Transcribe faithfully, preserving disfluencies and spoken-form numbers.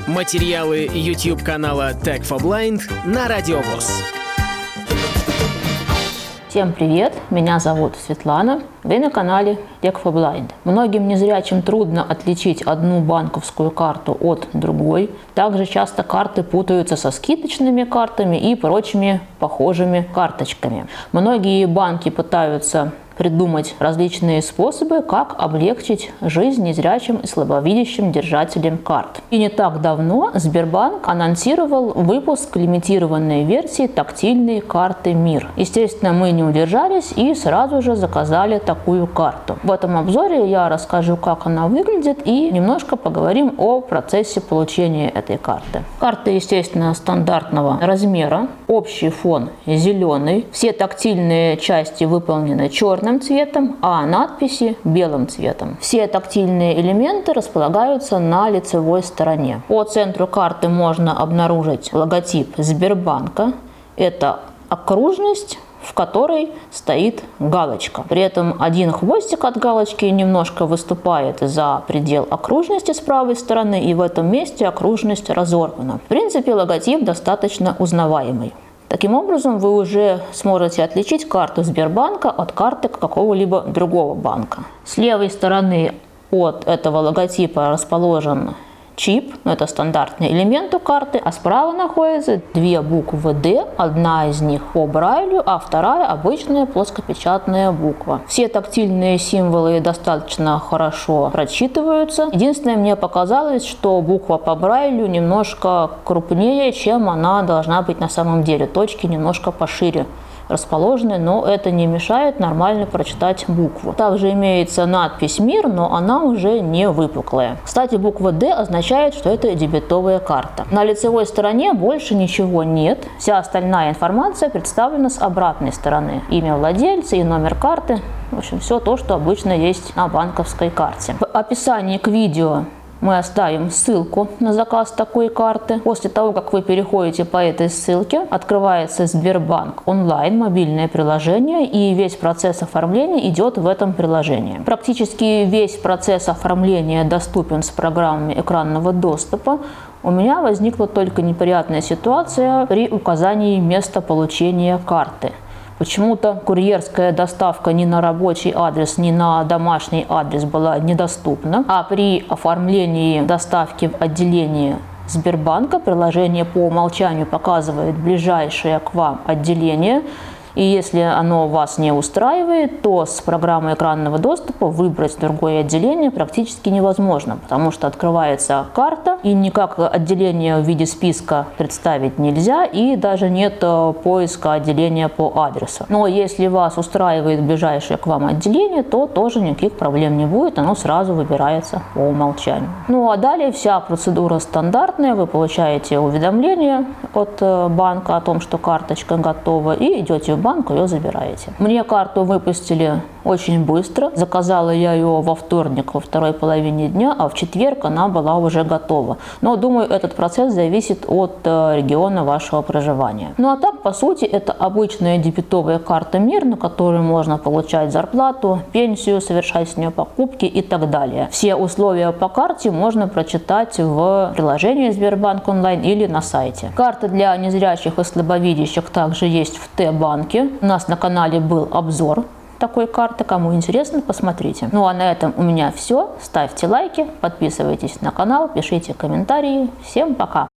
Материалы YouTube-канала Tech for Blind на Радио ВОС. Всем привет! Меня зовут Светлана. Вы на канале Tech for Blind. Многим незрячим трудно отличить одну банковскую карту от другой. Также часто карты путаются со скидочными картами и прочими похожими карточками. Многие банки пытаются придумать различные способы, как облегчить жизнь незрячим и слабовидящим держателям карт. И не так давно Сбербанк анонсировал выпуск лимитированной версии тактильной карты МИР. Естественно, мы не удержались и сразу же заказали такую карту. В этом обзоре я расскажу, как она выглядит, и немножко поговорим о процессе получения этой карты. Карта, естественно, стандартного размера, общий фон зеленый, все тактильные части выполнены черным цветом, а надписи белым цветом. Все тактильные элементы располагаются на лицевой стороне. По центру карты можно обнаружить логотип Сбербанка. Это окружность, в которой стоит галочка. При этом один хвостик от галочки немножко выступает за предел окружности с правой стороны, и в этом месте окружность разорвана. В принципе, логотип достаточно узнаваемый. Таким образом, вы уже сможете отличить карту Сбербанка от карты какого-либо другого банка. С левой стороны от этого логотипа расположен чип, это стандартный элемент у карты, а справа находятся две буквы D, одна из них по Брайлю, а вторая обычная плоскопечатная буква. Все тактильные символы достаточно хорошо прочитываются. Единственное, мне показалось, что буква по Брайлю немножко крупнее, чем она должна быть на самом деле. Точки немножко пошире расположены, но это не мешает нормально прочитать букву. Также имеется надпись МИР, но она уже не выпуклая. Кстати, буква D означает, что это дебетовая карта. На лицевой стороне больше ничего нет. Вся остальная информация представлена с обратной стороны. Имя владельца и номер карты. В общем, все то, что обычно есть на банковской карте. В описании к видео мы оставим ссылку на заказ такой карты. После того, как вы переходите по этой ссылке, открывается Сбербанк онлайн, мобильное приложение, и весь процесс оформления идет в этом приложении. Практически весь процесс оформления доступен с программами экранного доступа. У меня возникла только неприятная ситуация при указании места получения карты. Почему-то курьерская доставка ни на рабочий адрес, ни на домашний адрес была недоступна, а при оформлении доставки в отделении Сбербанка приложение по умолчанию показывает ближайшее к вам отделение. И если оно вас не устраивает, то с программой экранного доступа выбрать другое отделение практически невозможно, потому что открывается карта, и никак отделение в виде списка представить нельзя, и даже нет поиска отделения по адресу. Но если вас устраивает ближайшее к вам отделение, то тоже никаких проблем не будет, оно сразу выбирается по умолчанию. Ну а далее вся процедура стандартная, вы получаете уведомление от банка о том, что карточка готова, и идете в банк, ее забираете. Мне карту выпустили очень быстро. Заказала я ее во вторник, во второй половине дня, а в четверг она была уже готова. Но, думаю, этот процесс зависит от региона вашего проживания. Ну а так, по сути, это обычная дебетовая карта МИР, на которой можно получать зарплату, пенсию, совершать с нее покупки и так далее. Все условия по карте можно прочитать в приложении Сбербанк онлайн или на сайте. Карта для незрячих и слабовидящих также есть в Т-банке. У нас на канале был обзор такой карты. Кому интересно, посмотрите. Ну а на этом у меня все. Ставьте лайки, подписывайтесь на канал, пишите комментарии. Всем пока!